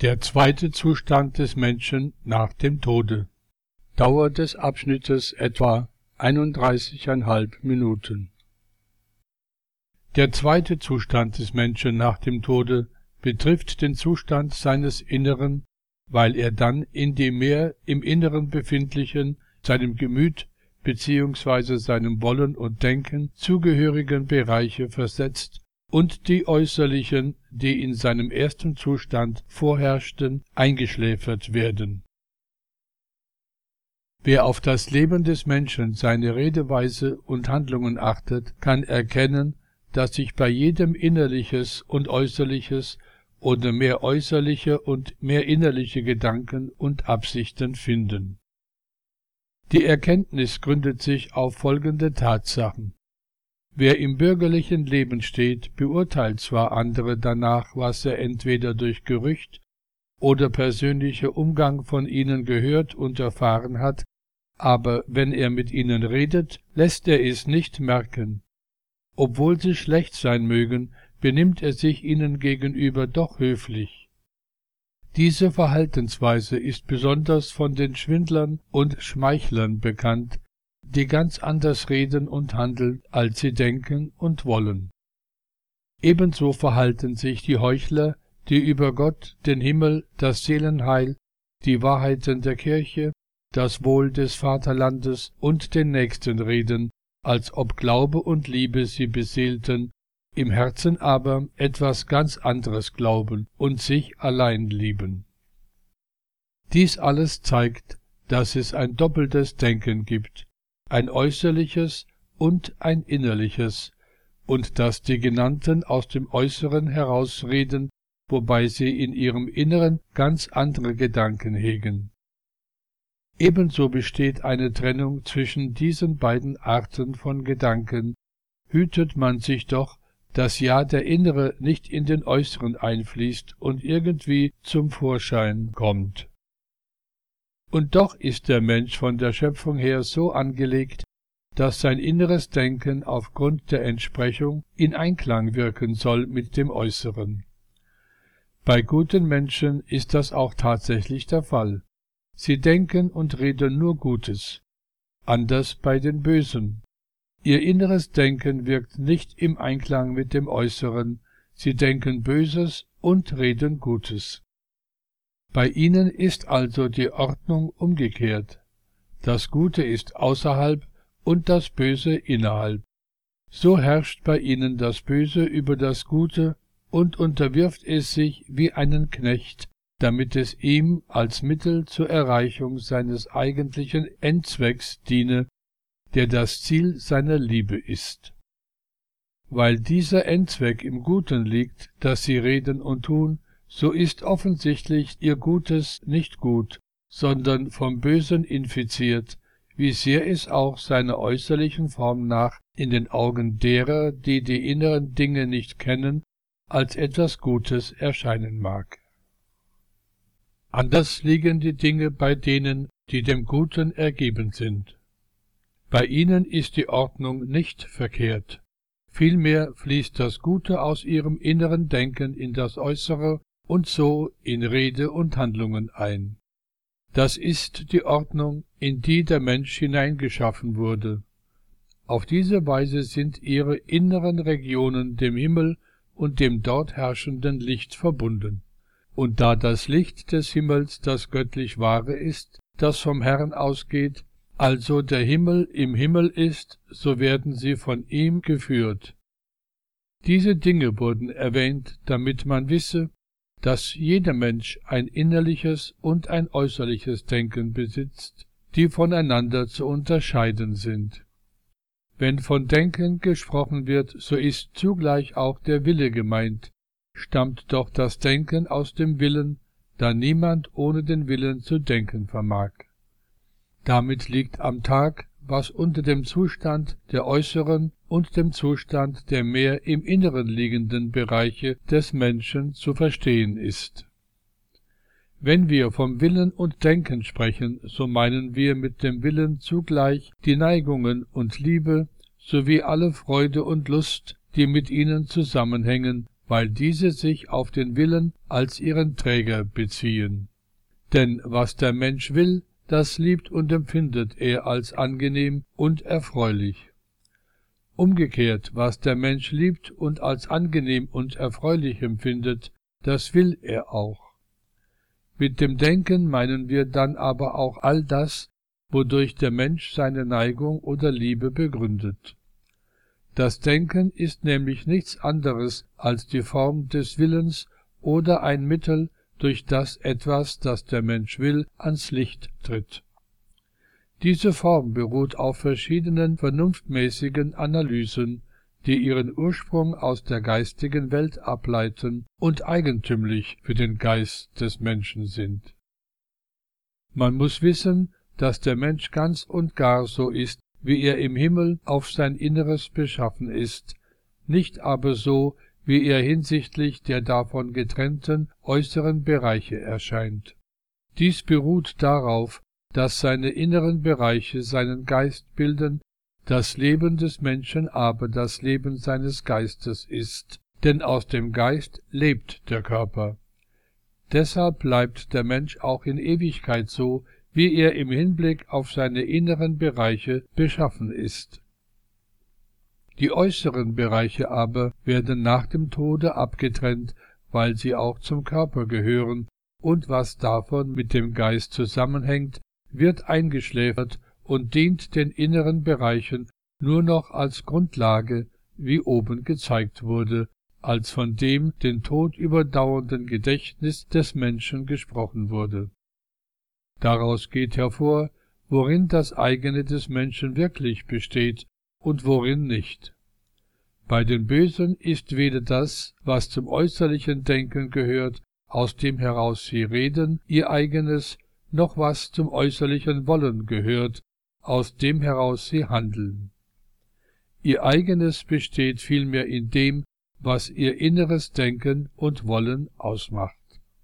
Der zweite Zustand des Menschen nach dem Tode. Dauer des Abschnittes etwa 31,5 Minuten. Der zweite Zustand des Menschen nach dem Tode betrifft den Zustand seines Inneren, weil er dann in die mehr im Inneren befindlichen, seinem Gemüt bzw. seinem Wollen und Denken zugehörigen Bereiche versetzt und die äußerlichen, die in seinem ersten Zustand vorherrschten, eingeschläfert werden. Wer auf das Leben des Menschen, seine Redeweise und Handlungen achtet, kann erkennen, dass sich bei jedem Innerliches und Äußerliches oder mehr äußerliche und mehr innerliche Gedanken und Absichten finden. Die Erkenntnis gründet sich auf folgende Tatsachen. Wer im bürgerlichen Leben steht, beurteilt zwar andere danach, was er entweder durch Gerücht oder persönlicher Umgang von ihnen gehört und erfahren hat, aber wenn er mit ihnen redet, lässt er es nicht merken. Obwohl sie schlecht sein mögen, benimmt er sich ihnen gegenüber doch höflich. Diese Verhaltensweise ist besonders von den Schwindlern und Schmeichlern bekannt, die ganz anders reden und handeln, als sie denken und wollen. Ebenso verhalten sich die Heuchler, die über Gott, den Himmel, das Seelenheil, die Wahrheiten der Kirche, das Wohl des Vaterlandes und den Nächsten reden, als ob Glaube und Liebe sie beseelten, im Herzen aber etwas ganz anderes glauben und sich allein lieben. Dies alles zeigt, dass es ein doppeltes Denken gibt, ein äußerliches und ein innerliches, und dass die Genannten aus dem Äußeren herausreden, wobei sie in ihrem Inneren ganz andere Gedanken hegen. Ebenso besteht eine Trennung zwischen diesen beiden Arten von Gedanken, hütet man sich doch, dass ja der Innere nicht in den Äußeren einfließt und irgendwie zum Vorschein kommt. Und doch ist der Mensch von der Schöpfung her so angelegt, dass sein inneres Denken aufgrund der Entsprechung in Einklang wirken soll mit dem Äußeren. Bei guten Menschen ist das auch tatsächlich der Fall. Sie denken und reden nur Gutes. Anders bei den Bösen. Ihr inneres Denken wirkt nicht im Einklang mit dem Äußeren, sie denken Böses und reden Gutes. Bei ihnen ist also die Ordnung umgekehrt. Das Gute ist außerhalb und das Böse innerhalb. So herrscht bei ihnen das Böse über das Gute und unterwirft es sich wie einen Knecht, damit es ihm als Mittel zur Erreichung seines eigentlichen Endzwecks diene, der das Ziel seiner Liebe ist. Weil dieser Endzweck im Guten liegt, das sie reden und tun, so ist offensichtlich ihr Gutes nicht gut, sondern vom Bösen infiziert, wie sehr es auch seiner äußerlichen Form nach in den Augen derer, die die inneren Dinge nicht kennen, als etwas Gutes erscheinen mag. Anders liegen die Dinge bei denen, die dem Guten ergeben sind. Bei ihnen ist die Ordnung nicht verkehrt. Vielmehr fließt das Gute aus ihrem inneren Denken in das Äußere und so in Rede und Handlungen ein. Das ist die Ordnung, in die der Mensch hineingeschaffen wurde. Auf diese Weise sind ihre inneren Regionen dem Himmel und dem dort herrschenden Licht verbunden. Und da das Licht des Himmels das göttlich Wahre ist, das vom Herrn ausgeht, also der Himmel im Himmel ist, so werden sie von ihm geführt. Diese Dinge wurden erwähnt, damit man wisse, dass jeder Mensch ein innerliches und ein äußerliches Denken besitzt, die voneinander zu unterscheiden sind. Wenn von Denken gesprochen wird, so ist zugleich auch der Wille gemeint, stammt doch das Denken aus dem Willen, da niemand ohne den Willen zu denken vermag. Damit liegt am Tag, was unter dem Zustand der äußeren und dem Zustand der mehr im Inneren liegenden Bereiche des Menschen zu verstehen ist. Wenn wir vom Willen und Denken sprechen, so meinen wir mit dem Willen zugleich die Neigungen und Liebe sowie alle Freude und Lust, die mit ihnen zusammenhängen, weil diese sich auf den Willen als ihren Träger beziehen. Denn was der Mensch will, das liebt und empfindet er als angenehm und erfreulich. Umgekehrt, was der Mensch liebt und als angenehm und erfreulich empfindet, das will er auch. Mit dem Denken meinen wir dann aber auch all das, wodurch der Mensch seine Neigung oder Liebe begründet. Das Denken ist nämlich nichts anderes als die Form des Willens oder ein Mittel, durch das etwas, das der Mensch will, ans Licht tritt. Diese Form beruht auf verschiedenen vernunftmäßigen Analysen, die ihren Ursprung aus der geistigen Welt ableiten und eigentümlich für den Geist des Menschen sind. Man muss wissen, dass der Mensch ganz und gar so ist, wie er im Himmel auf sein Inneres beschaffen ist, nicht aber so, wie er hinsichtlich der davon getrennten äußeren Bereiche erscheint. Dies beruht darauf, dass seine inneren Bereiche seinen Geist bilden, das Leben des Menschen aber das Leben seines Geistes ist, denn aus dem Geist lebt der Körper. Deshalb bleibt der Mensch auch in Ewigkeit so, wie er im Hinblick auf seine inneren Bereiche beschaffen ist. Die äußeren Bereiche aber werden nach dem Tode abgetrennt, weil sie auch zum Körper gehören, und was davon mit dem Geist zusammenhängt, wird eingeschläfert und dient den inneren Bereichen nur noch als Grundlage, wie oben gezeigt wurde, als von dem den Tod überdauernden Gedächtnis des Menschen gesprochen wurde. Daraus geht hervor, worin das eigene des Menschen wirklich besteht und worin nicht. Bei den Bösen ist weder das, was zum äußerlichen Denken gehört, aus dem heraus sie reden, ihr eigenes, noch was zum äußerlichen Wollen gehört, aus dem heraus sie handeln. Ihr eigenes besteht vielmehr in dem, was ihr inneres Denken und Wollen ausmacht.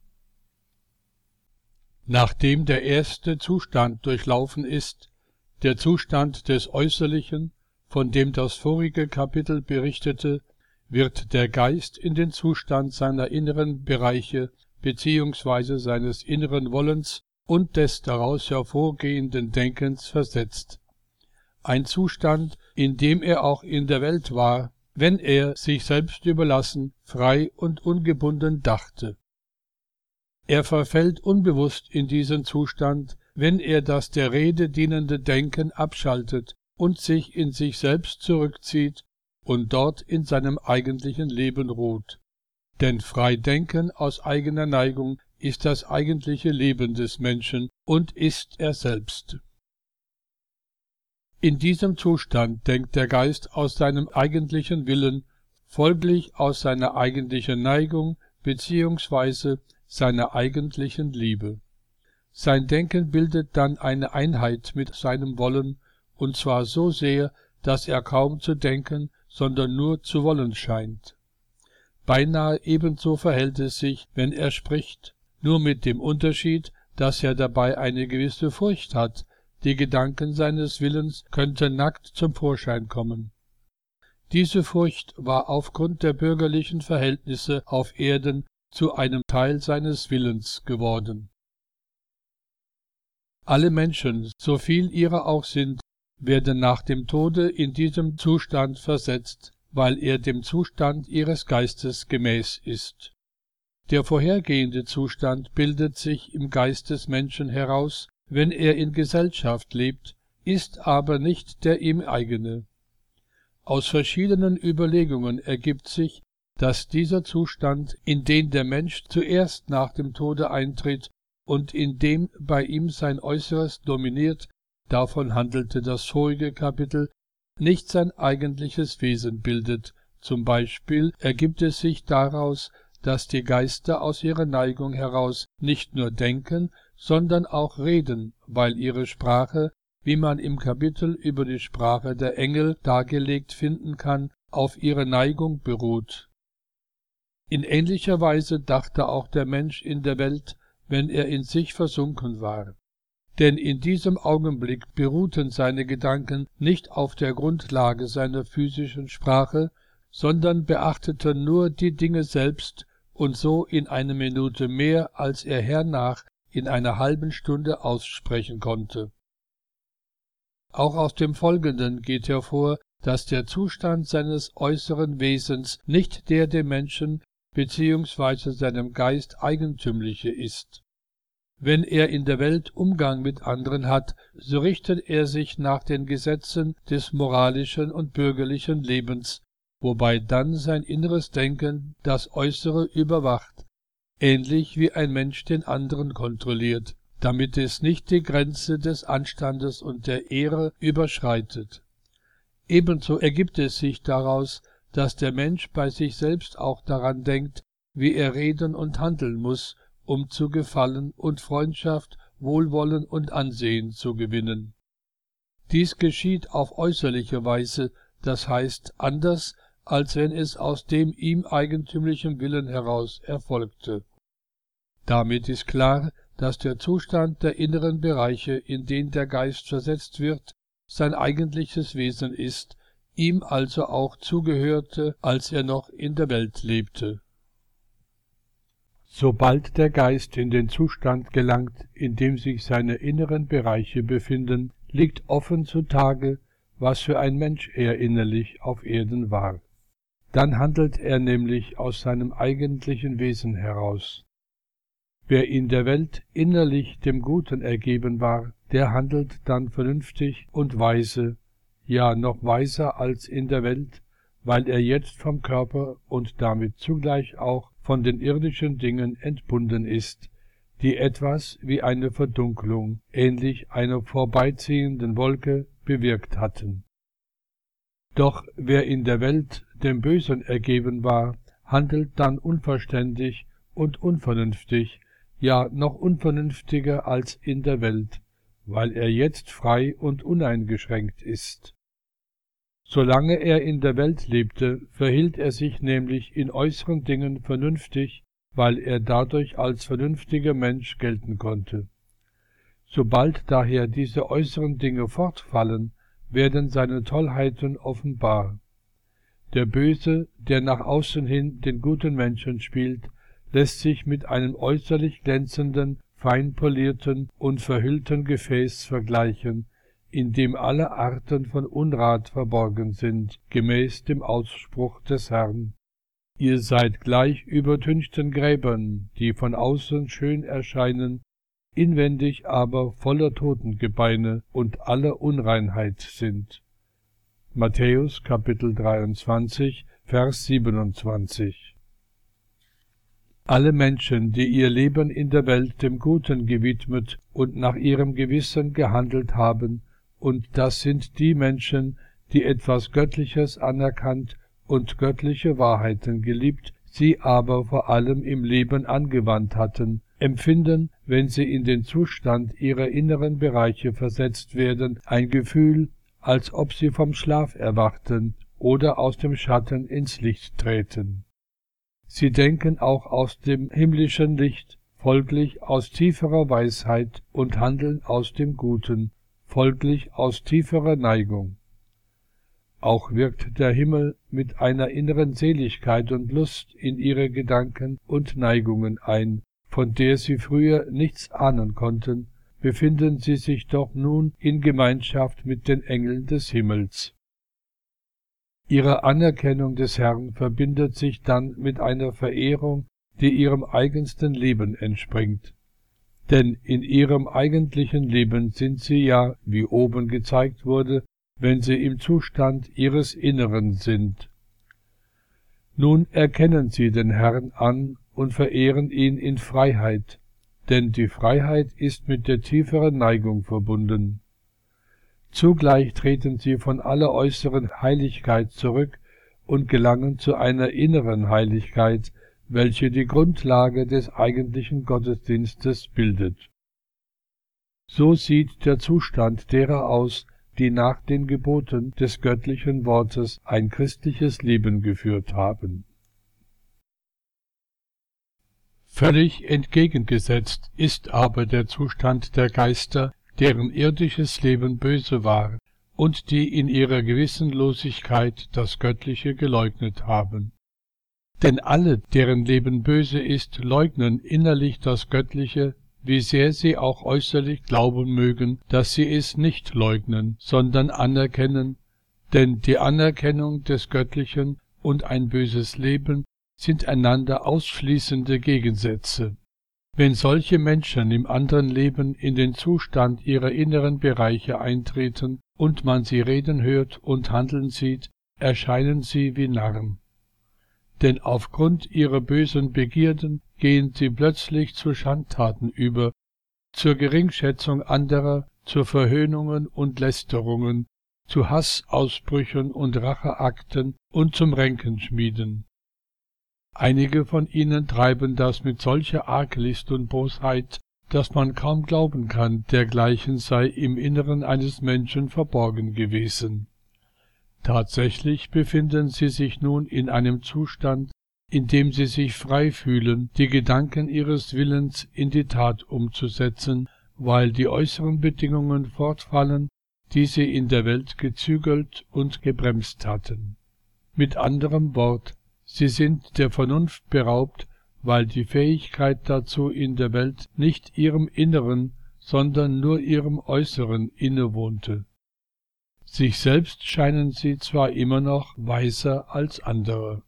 Nachdem der erste Zustand durchlaufen ist, der Zustand des Äußerlichen, von dem das vorige Kapitel berichtete, wird der Geist in den Zustand seiner inneren Bereiche bzw. seines inneren Wollens und des daraus hervorgehenden Denkens versetzt. Ein Zustand, in dem er auch in der Welt war, wenn er, sich selbst überlassen, frei und ungebunden dachte. Er verfällt unbewusst in diesen Zustand, wenn er das der Rede dienende Denken abschaltet und sich in sich selbst zurückzieht und dort in seinem eigentlichen Leben ruht. Denn frei denken aus eigener Neigung ist das eigentliche Leben des Menschen und ist er selbst. In diesem Zustand denkt der Geist aus seinem eigentlichen Willen, folglich aus seiner eigentlichen Neigung bzw. seiner eigentlichen Liebe. Sein Denken bildet dann eine Einheit mit seinem Wollen, und zwar so sehr, dass er kaum zu denken, sondern nur zu wollen scheint. Beinahe ebenso verhält es sich, wenn er spricht, nur mit dem Unterschied, dass er dabei eine gewisse Furcht hat, die Gedanken seines Willens könnten nackt zum Vorschein kommen. Diese Furcht war aufgrund der bürgerlichen Verhältnisse auf Erden zu einem Teil seines Willens geworden. Alle Menschen, so viel ihrer auch sind, werden nach dem Tode in diesem Zustand versetzt, weil er dem Zustand ihres Geistes gemäß ist. Der vorhergehende Zustand bildet sich im Geist des Menschen heraus, wenn er in Gesellschaft lebt, ist aber nicht der ihm eigene. Aus verschiedenen Überlegungen ergibt sich, dass dieser Zustand, in den der Mensch zuerst nach dem Tode eintritt und in dem bei ihm sein Äußeres dominiert, davon handelte das vorige Kapitel, nicht sein eigentliches Wesen bildet. Zum Beispiel ergibt es sich daraus, dass die Geister aus ihrer Neigung heraus nicht nur denken, sondern auch reden, weil ihre Sprache, wie man im Kapitel über die Sprache der Engel dargelegt finden kann, auf ihre Neigung beruht. In ähnlicher Weise dachte auch der Mensch in der Welt, wenn er in sich versunken war. Denn in diesem Augenblick beruhten seine Gedanken nicht auf der Grundlage seiner physischen Sprache, sondern beachteten nur die Dinge selbst und so in einer Minute mehr, als er hernach in einer halben Stunde aussprechen konnte. Auch aus dem Folgenden geht hervor, dass der Zustand seines äußeren Wesens nicht der dem Menschen bzw. seinem Geist eigentümliche ist. Wenn er in der Welt Umgang mit anderen hat, so richtet er sich nach den Gesetzen des moralischen und bürgerlichen Lebens, wobei dann sein inneres Denken das Äußere überwacht, ähnlich wie ein Mensch den anderen kontrolliert, damit es nicht die Grenze des Anstandes und der Ehre überschreitet. Ebenso ergibt es sich daraus, dass der Mensch bei sich selbst auch daran denkt, wie er reden und handeln muss, um zu Gefallen und Freundschaft, Wohlwollen und Ansehen zu gewinnen. Dies geschieht auf äußerliche Weise, das heißt anders, als wenn es aus dem ihm eigentümlichen Willen heraus erfolgte. Damit ist klar, dass der Zustand der inneren Bereiche, in den der Geist versetzt wird, sein eigentliches Wesen ist, ihm also auch zugehörte, als er noch in der Welt lebte. Sobald der Geist in den Zustand gelangt, in dem sich seine inneren Bereiche befinden, liegt offen zutage, was für ein Mensch er innerlich auf Erden war. Dann handelt er nämlich aus seinem eigentlichen Wesen heraus. Wer in der Welt innerlich dem Guten ergeben war, der handelt dann vernünftig und weise, ja noch weiser als in der Welt, weil er jetzt vom Körper und damit zugleich auch von den irdischen Dingen entbunden ist, die etwas wie eine Verdunklung, ähnlich einer vorbeiziehenden Wolke, bewirkt hatten. Doch wer in der Welt dem Bösen ergeben war, handelt dann unverständig und unvernünftig, ja noch unvernünftiger als in der Welt, weil er jetzt frei und uneingeschränkt ist. Solange er in der Welt lebte, verhielt er sich nämlich in äußeren Dingen vernünftig, weil er dadurch als vernünftiger Mensch gelten konnte. Sobald daher diese äußeren Dinge fortfallen, werden seine Tollheiten offenbar. Der Böse, der nach außen hin den guten Menschen spielt, lässt sich mit einem äußerlich glänzenden, fein polierten und verhüllten Gefäß vergleichen, in dem alle Arten von Unrat verborgen sind, gemäß dem Ausspruch des Herrn. Ihr seid gleich übertünchten Gräbern, die von außen schön erscheinen, inwendig aber voller Totengebeine und aller Unreinheit sind. Matthäus Kapitel 23, Vers 27. Alle Menschen, die ihr Leben in der Welt dem Guten gewidmet und nach ihrem Gewissen gehandelt haben, und das sind die Menschen, die etwas Göttliches anerkannt und göttliche Wahrheiten geliebt, sie aber vor allem im Leben angewandt hatten, empfinden, wenn sie in den Zustand ihrer inneren Bereiche versetzt werden, ein Gefühl, als ob sie vom Schlaf erwachten oder aus dem Schatten ins Licht treten. Sie denken auch aus dem himmlischen Licht, folglich aus tieferer Weisheit, und handeln aus dem Guten, folglich aus tieferer Neigung. Auch wirkt der Himmel mit einer inneren Seligkeit und Lust in ihre Gedanken und Neigungen ein, von der sie früher nichts ahnen konnten, befinden sie sich doch nun in Gemeinschaft mit den Engeln des Himmels. Ihre Anerkennung des Herrn verbindet sich dann mit einer Verehrung, die ihrem eigensten Leben entspringt. Denn in ihrem eigentlichen Leben sind sie ja, wie oben gezeigt wurde, wenn sie im Zustand ihres Inneren sind. Nun erkennen sie den Herrn an und verehren ihn in Freiheit, denn die Freiheit ist mit der tieferen Neigung verbunden. Zugleich treten sie von aller äußeren Heiligkeit zurück und gelangen zu einer inneren Heiligkeit, welche die Grundlage des eigentlichen Gottesdienstes bildet. So sieht der Zustand derer aus, die nach den Geboten des göttlichen Wortes ein christliches Leben geführt haben. Völlig entgegengesetzt ist aber der Zustand der Geister, deren irdisches Leben böse war und die in ihrer Gewissenlosigkeit das Göttliche geleugnet haben. Denn alle, deren Leben böse ist, leugnen innerlich das Göttliche, wie sehr sie auch äußerlich glauben mögen, dass sie es nicht leugnen, sondern anerkennen, denn die Anerkennung des Göttlichen und ein böses Leben sind einander ausschließende Gegensätze. Wenn solche Menschen im anderen Leben in den Zustand ihrer inneren Bereiche eintreten und man sie reden hört und handeln sieht, erscheinen sie wie Narren. Denn aufgrund ihrer bösen Begierden gehen sie plötzlich zu Schandtaten über, zur Geringschätzung anderer, zu Verhöhnungen und Lästerungen, zu Hassausbrüchen und Racheakten und zum Ränkenschmieden. Einige von ihnen treiben das mit solcher Arglist und Bosheit, dass man kaum glauben kann, dergleichen sei im Inneren eines Menschen verborgen gewesen. Tatsächlich befinden sie sich nun in einem Zustand, in dem sie sich frei fühlen, die Gedanken ihres Willens in die Tat umzusetzen, weil die äußeren Bedingungen fortfallen, die sie in der Welt gezügelt und gebremst hatten. Mit anderem Wort, sie sind der Vernunft beraubt, weil die Fähigkeit dazu in der Welt nicht ihrem Inneren, sondern nur ihrem Äußeren innewohnte. Sich selbst scheinen sie zwar immer noch weiser als andere.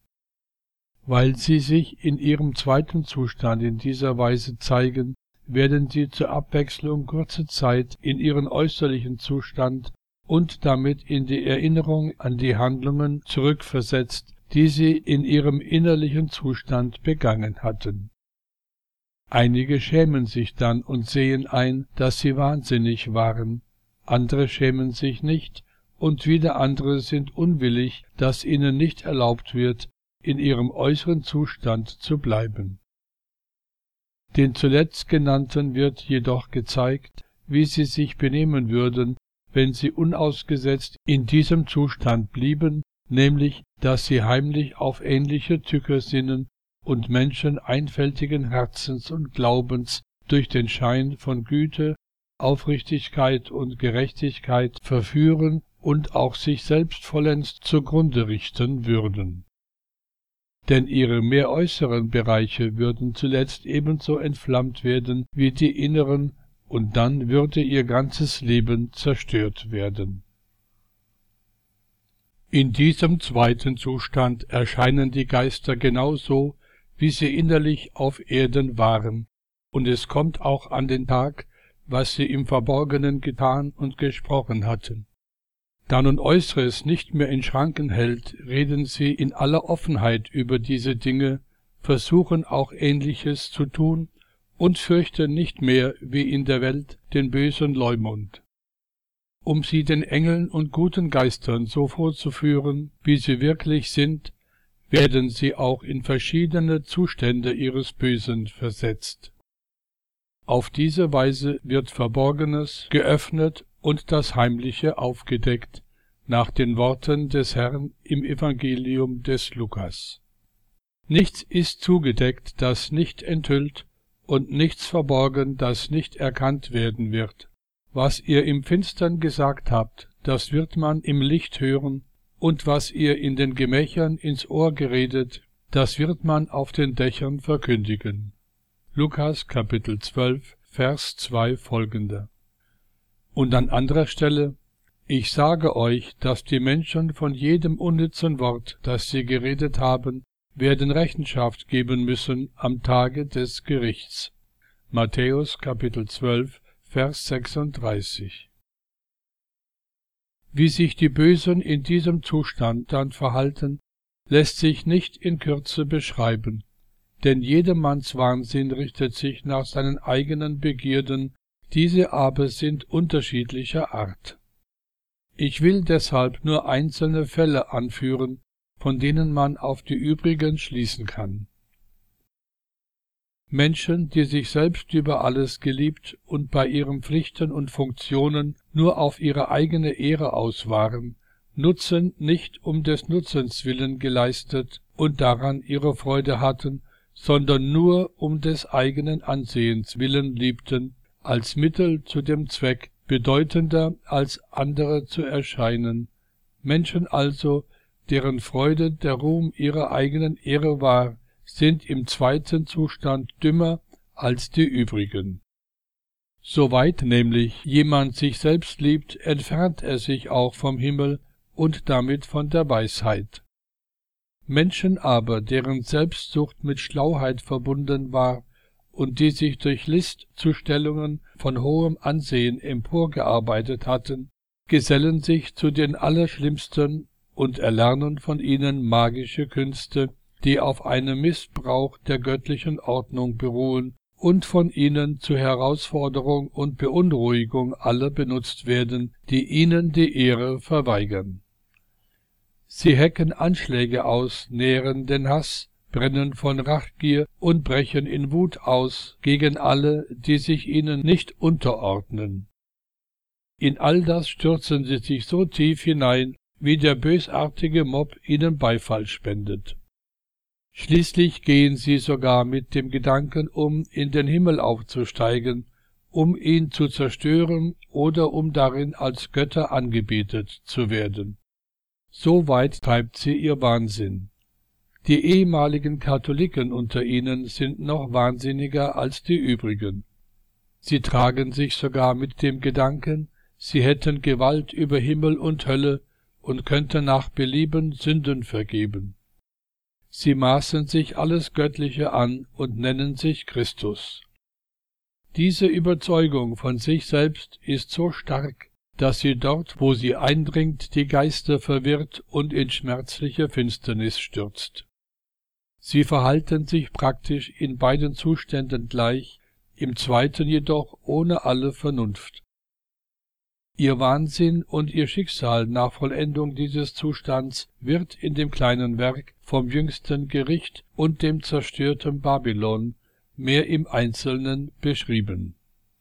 Weil sie sich in ihrem zweiten Zustand in dieser Weise zeigen, werden sie zur Abwechslung kurze Zeit in ihren äußerlichen Zustand und damit in die Erinnerung an die Handlungen zurückversetzt, die sie in ihrem innerlichen Zustand begangen hatten. Einige schämen sich dann und sehen ein, dass sie wahnsinnig waren, andere schämen sich nicht, und wieder andere sind unwillig, dass ihnen nicht erlaubt wird, in ihrem äußeren Zustand zu bleiben. Den zuletzt genannten wird jedoch gezeigt, wie sie sich benehmen würden, wenn sie unausgesetzt in diesem Zustand blieben, nämlich, dass sie heimlich auf ähnliche Tücke sinnen und Menschen einfältigen Herzens und Glaubens durch den Schein von Güte, Aufrichtigkeit und Gerechtigkeit verführen und auch sich selbst vollends zugrunde richten würden. Denn ihre mehr äußeren Bereiche würden zuletzt ebenso entflammt werden wie die inneren, und dann würde ihr ganzes Leben zerstört werden. In diesem zweiten Zustand erscheinen die Geister genauso, wie sie innerlich auf Erden waren, und es kommt auch an den Tag, was sie im Verborgenen getan und gesprochen hatten. Da nun Äußeres nicht mehr in Schranken hält, reden sie in aller Offenheit über diese Dinge, versuchen auch Ähnliches zu tun und fürchten nicht mehr, wie in der Welt, den bösen Leumund. Um sie den Engeln und guten Geistern so vorzuführen, wie sie wirklich sind, werden sie auch in verschiedene Zustände ihres Bösen versetzt. Auf diese Weise wird Verborgenes geöffnet und das Heimliche aufgedeckt, nach den Worten des Herrn im Evangelium des Lukas. Nichts ist zugedeckt, das nicht enthüllt, und nichts verborgen, das nicht erkannt werden wird. Was ihr im Finstern gesagt habt, das wird man im Licht hören, und was ihr in den Gemächern ins Ohr geredet, das wird man auf den Dächern verkündigen. Lukas Kapitel 12, Vers 2 folgende. Und an anderer Stelle: Ich sage euch, dass die Menschen von jedem unnützen Wort, das sie geredet haben, werden Rechenschaft geben müssen am Tage des Gerichts. Matthäus Kapitel 12, Vers 36. Wie sich die Bösen in diesem Zustand dann verhalten, lässt sich nicht in Kürze beschreiben, denn jedermanns Wahnsinn richtet sich nach seinen eigenen Begierden, diese aber sind unterschiedlicher Art. Ich will deshalb nur einzelne Fälle anführen, von denen man auf die übrigen schließen kann. Menschen, die sich selbst über alles geliebt und bei ihren Pflichten und Funktionen nur auf ihre eigene Ehre aus waren, Nutzen nicht um des Nutzens willen geleistet und daran ihre Freude hatten, sondern nur um des eigenen Ansehens willen liebten, als Mittel zu dem Zweck, bedeutender als andere zu erscheinen. Menschen also, deren Freude der Ruhm ihrer eigenen Ehre war, sind im zweiten Zustand dümmer als die übrigen. Soweit nämlich jemand sich selbst liebt, entfernt er sich auch vom Himmel und damit von der Weisheit. Menschen aber, deren Selbstsucht mit Schlauheit verbunden war und die sich durch List zu Stellungen von hohem Ansehen emporgearbeitet hatten, gesellen sich zu den Allerschlimmsten und erlernen von ihnen magische Künste, die auf einem Missbrauch der göttlichen Ordnung beruhen und von ihnen zur Herausforderung und Beunruhigung aller benutzt werden, die ihnen die Ehre verweigern. Sie hecken Anschläge aus, nähren den Hass, brennen von Rachgier und brechen in Wut aus gegen alle, die sich ihnen nicht unterordnen. In all das stürzen sie sich so tief hinein, wie der bösartige Mob ihnen Beifall spendet. Schließlich gehen sie sogar mit dem Gedanken um, in den Himmel aufzusteigen, um ihn zu zerstören oder um darin als Götter angebetet zu werden. So weit treibt sie ihr Wahnsinn. Die ehemaligen Katholiken unter ihnen sind noch wahnsinniger als die übrigen. Sie tragen sich sogar mit dem Gedanken, sie hätten Gewalt über Himmel und Hölle und könnten nach Belieben Sünden vergeben. Sie maßen sich alles Göttliche an und nennen sich Christus. Diese Überzeugung von sich selbst ist so stark, dass sie dort, wo sie eindringt, die Geister verwirrt und in schmerzliche Finsternis stürzt. Sie verhalten sich praktisch in beiden Zuständen gleich, im zweiten jedoch ohne alle Vernunft. Ihr Wahnsinn und ihr Schicksal nach Vollendung dieses Zustands wird in dem kleinen Werk vom jüngsten Gericht und dem zerstörten Babylon mehr im Einzelnen beschrieben.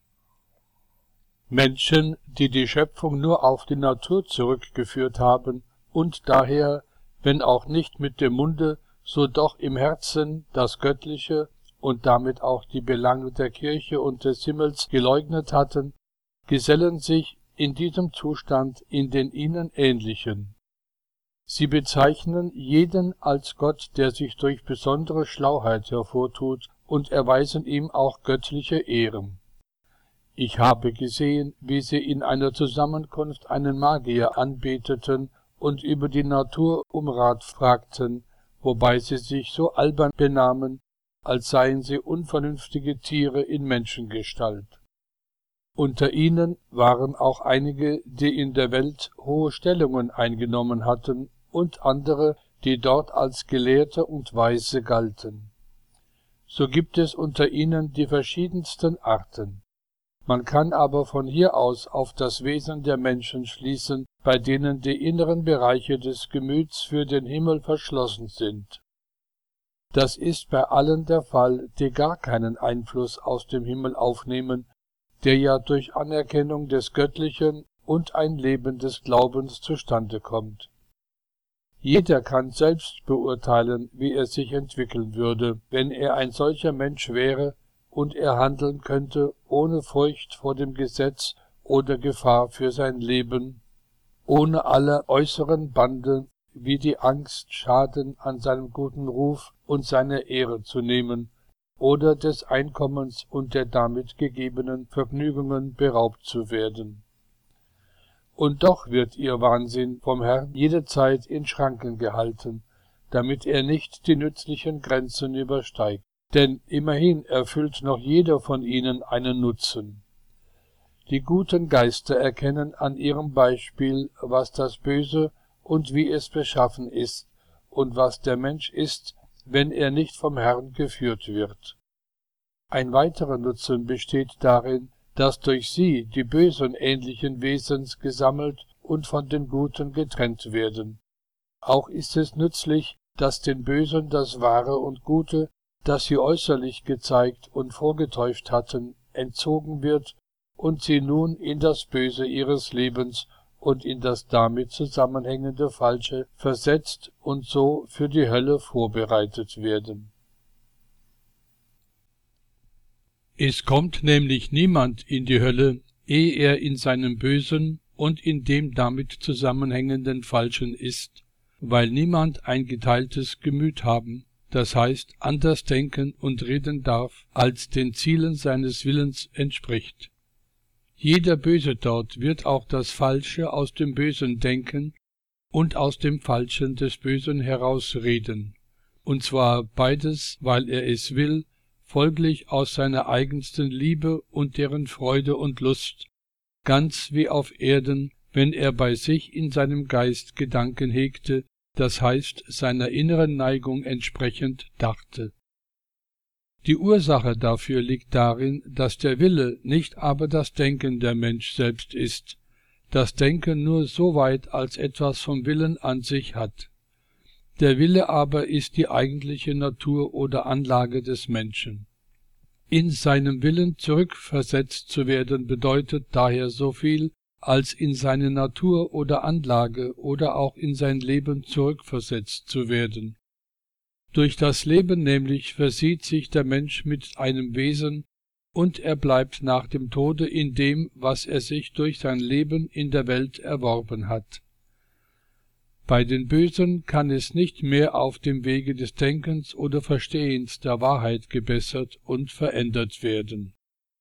Menschen, die die Schöpfung nur auf die Natur zurückgeführt haben und daher, wenn auch nicht mit dem Munde, so doch im Herzen das Göttliche und damit auch die Belange der Kirche und des Himmels geleugnet hatten, gesellen sich in diesem Zustand in den ihnen Ähnlichen. Sie bezeichnen jeden als Gott, der sich durch besondere Schlauheit hervortut, und erweisen ihm auch göttliche Ehren. Ich habe gesehen, wie sie in einer Zusammenkunft einen Magier anbeteten und über die Natur um Rat fragten, wobei sie sich so albern benahmen, als seien sie unvernünftige Tiere in Menschengestalt. Unter ihnen waren auch einige, die in der Welt hohe Stellungen eingenommen hatten, und andere, die dort als Gelehrte und Weise galten. So gibt es unter ihnen die verschiedensten Arten. Man kann aber von hier aus auf das Wesen der Menschen schließen, bei denen die inneren Bereiche des Gemüts für den Himmel verschlossen sind. Das ist bei allen der Fall, die gar keinen Einfluss aus dem Himmel aufnehmen, der ja durch Anerkennung des Göttlichen und ein Leben des Glaubens zustande kommt. Jeder kann selbst beurteilen, wie er sich entwickeln würde, wenn er ein solcher Mensch wäre und er handeln könnte, ohne Furcht vor dem Gesetz oder Gefahr für sein Leben, ohne alle äußeren Bande wie die Angst, Schaden an seinem guten Ruf und seiner Ehre zu nehmen, oder des Einkommens und der damit gegebenen Vergnügungen beraubt zu werden. Und doch wird ihr Wahnsinn vom Herrn jederzeit in Schranken gehalten, damit er nicht die nützlichen Grenzen übersteigt, denn immerhin erfüllt noch jeder von ihnen einen Nutzen. Die guten Geister erkennen an ihrem Beispiel, was das Böse und wie es beschaffen ist und was der Mensch ist, wenn er nicht vom Herrn geführt wird. Ein weiterer Nutzen besteht darin, dass durch sie die bösen ähnlichen Wesens gesammelt und von den Guten getrennt werden. Auch ist es nützlich, dass den Bösen das Wahre und Gute, das sie äußerlich gezeigt und vorgetäuscht hatten, entzogen wird und sie nun in das Böse ihres Lebens und in das damit zusammenhängende Falsche versetzt und so für die Hölle vorbereitet werden. Es kommt nämlich niemand in die Hölle, ehe er in seinem Bösen und in dem damit zusammenhängenden Falschen ist, weil niemand ein geteiltes Gemüt haben, das heißt anders denken und reden darf, als den Zielen seines Willens entspricht. Jeder Böse dort wird auch das Falsche aus dem Bösen denken und aus dem Falschen des Bösen herausreden, und zwar beides, weil er es will, folglich aus seiner eigensten Liebe und deren Freude und Lust, ganz wie auf Erden, wenn er bei sich in seinem Geist Gedanken hegte, das heißt seiner inneren Neigung entsprechend dachte. Die Ursache dafür liegt darin, dass der Wille nicht aber das Denken der Mensch selbst ist, das Denken nur so weit als etwas vom Willen an sich hat. Der Wille aber ist die eigentliche Natur oder Anlage des Menschen. In seinem Willen zurückversetzt zu werden bedeutet daher so viel, als in seine Natur oder Anlage oder auch in sein Leben zurückversetzt zu werden. Durch das Leben nämlich versieht sich der Mensch mit einem Wesen, und er bleibt nach dem Tode in dem, was er sich durch sein Leben in der Welt erworben hat. Bei den Bösen kann es nicht mehr auf dem Wege des Denkens oder Verstehens der Wahrheit gebessert und verändert werden.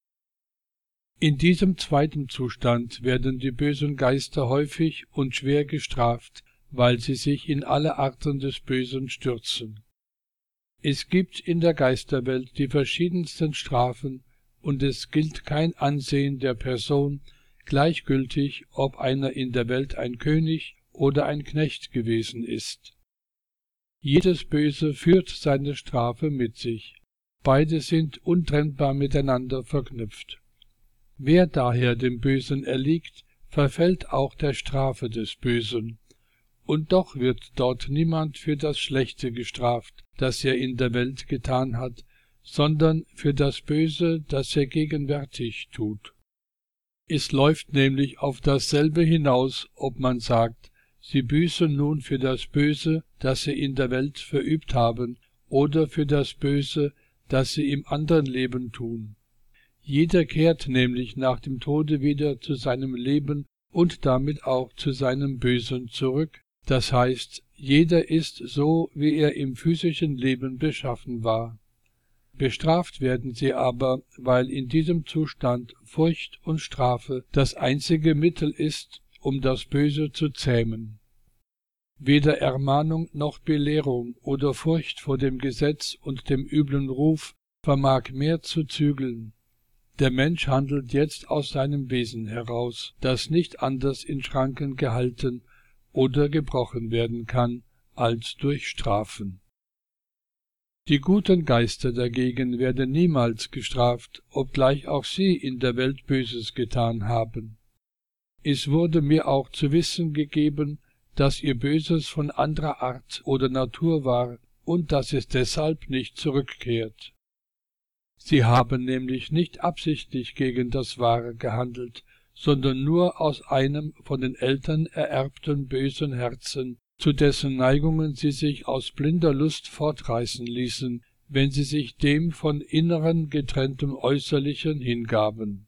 In diesem zweiten Zustand werden die bösen Geister häufig und schwer gestraft, weil sie sich in alle Arten des Bösen stürzen. Es gibt in der Geisterwelt die verschiedensten Strafen, und es gilt kein Ansehen der Person, gleichgültig, ob einer in der Welt ein König oder ein Knecht gewesen ist. Jedes Böse führt seine Strafe mit sich. Beide sind untrennbar miteinander verknüpft. Wer daher dem Bösen erliegt, verfällt auch der Strafe des Bösen. Und doch wird dort niemand für das Schlechte gestraft, das er in der Welt getan hat, sondern für das Böse, das er gegenwärtig tut. Es läuft nämlich auf dasselbe hinaus, ob man sagt, sie büßen nun für das Böse, das sie in der Welt verübt haben, oder für das Böse, das sie im anderen Leben tun. Jeder kehrt nämlich nach dem Tode wieder zu seinem Leben und damit auch zu seinem Bösen zurück, das heißt, jeder ist so, wie er im physischen Leben beschaffen war. Bestraft werden sie aber, weil in diesem Zustand Furcht und Strafe das einzige Mittel ist, um das Böse zu zähmen. Weder Ermahnung noch Belehrung oder Furcht vor dem Gesetz und dem üblen Ruf vermag mehr zu zügeln. Der Mensch handelt jetzt aus seinem Wesen heraus, das nicht anders in Schranken gehalten oder gebrochen werden kann, als durch Strafen. Die guten Geister dagegen werden niemals gestraft, obgleich auch sie in der Welt Böses getan haben. Es wurde mir auch zu wissen gegeben, dass ihr Böses von anderer Art oder Natur war und dass es deshalb nicht zurückkehrt. Sie haben nämlich nicht absichtlich gegen das Wahre gehandelt, sondern nur aus einem von den Eltern ererbten bösen Herzen, zu dessen Neigungen sie sich aus blinder Lust fortreißen ließen, wenn sie sich dem von Inneren getrennten Äußerlichen hingaben.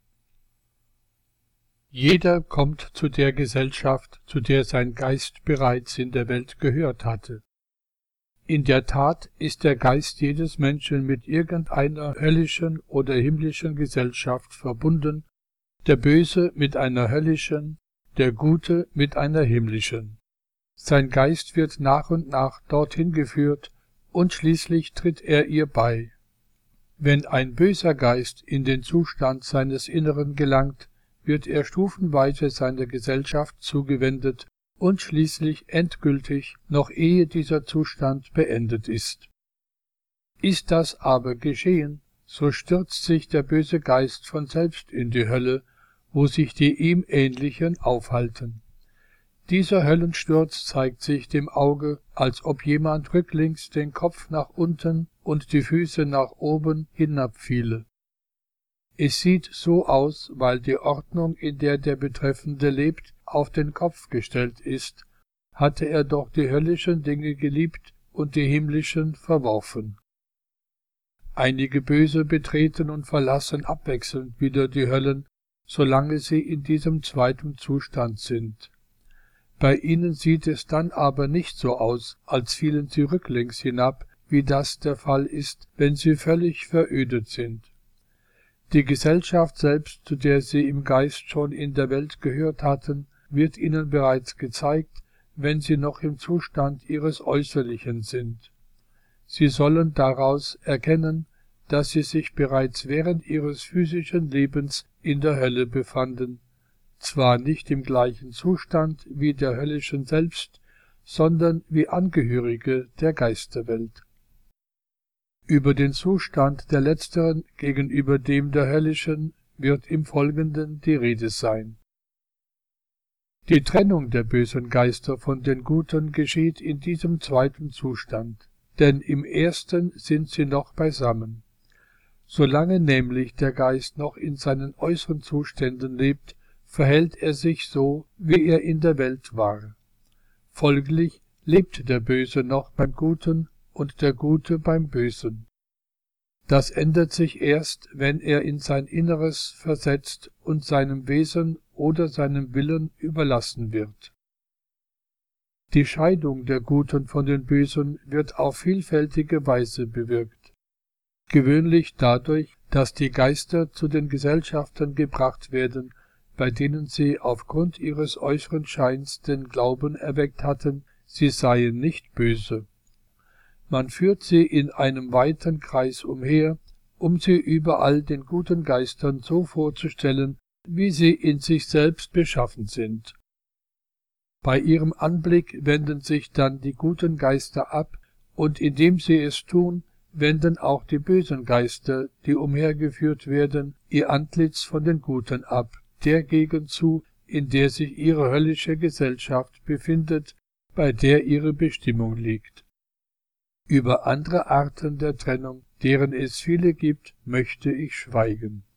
Jeder kommt zu der Gesellschaft, zu der sein Geist bereits in der Welt gehört hatte. In der Tat ist der Geist jedes Menschen mit irgendeiner höllischen oder himmlischen Gesellschaft verbunden, der Böse mit einer höllischen, der Gute mit einer himmlischen. Sein Geist wird nach und nach dorthin geführt, und schließlich tritt er ihr bei. Wenn ein böser Geist in den Zustand seines Inneren gelangt, wird er stufenweise seiner Gesellschaft zugewendet und schließlich endgültig, noch ehe dieser Zustand beendet ist. Ist das aber geschehen, so stürzt sich der böse Geist von selbst in die Hölle, wo sich die ihm Ähnlichen aufhalten. Dieser Höllensturz zeigt sich dem Auge, als ob jemand rücklings den Kopf nach unten und die Füße nach oben hinabfiele. Es sieht so aus, weil die Ordnung, in der der Betreffende lebt, auf den Kopf gestellt ist, hatte er doch die höllischen Dinge geliebt und die himmlischen verworfen. Einige Böse betreten und verlassen abwechselnd wieder die Höllen, solange sie in diesem zweiten Zustand sind. Bei ihnen sieht es dann aber nicht so aus, als fielen sie rücklings hinab, wie das der Fall ist, wenn sie völlig verödet sind. Die Gesellschaft selbst, zu der sie im Geist schon in der Welt gehört hatten, wird ihnen bereits gezeigt, wenn sie noch im Zustand ihres Äußerlichen sind. Sie sollen daraus erkennen, dass sie sich bereits während ihres physischen Lebens in der Hölle befanden, zwar nicht im gleichen Zustand wie der Höllischen selbst, sondern wie Angehörige der Geisterwelt. Über den Zustand der letzteren gegenüber dem der Höllischen wird im Folgenden die Rede sein. Die Trennung der bösen Geister von den Guten geschieht in diesem zweiten Zustand, denn im ersten sind sie noch beisammen. Solange nämlich der Geist noch in seinen äußeren Zuständen lebt, verhält er sich so, wie er in der Welt war. Folglich lebt der Böse noch beim Guten und der Gute beim Bösen. Das ändert sich erst, wenn er in sein Inneres versetzt und seinem Wesen oder seinem Willen überlassen wird. Die Scheidung der Guten von den Bösen wird auf vielfältige Weise bewirkt. Gewöhnlich dadurch, dass die Geister zu den Gesellschaften gebracht werden, bei denen sie aufgrund ihres äußeren Scheins den Glauben erweckt hatten, sie seien nicht böse. Man führt sie in einem weiten Kreis umher, um sie überall den guten Geistern so vorzustellen, wie sie in sich selbst beschaffen sind. Bei ihrem Anblick wenden sich dann die guten Geister ab, und indem sie es tun, wenden auch die bösen Geister, die umhergeführt werden, ihr Antlitz von den Guten ab, der Gegend zu, in der sich ihre höllische Gesellschaft befindet, bei der ihre Bestimmung liegt. Über andere Arten der Trennung, deren es viele gibt, möchte ich schweigen.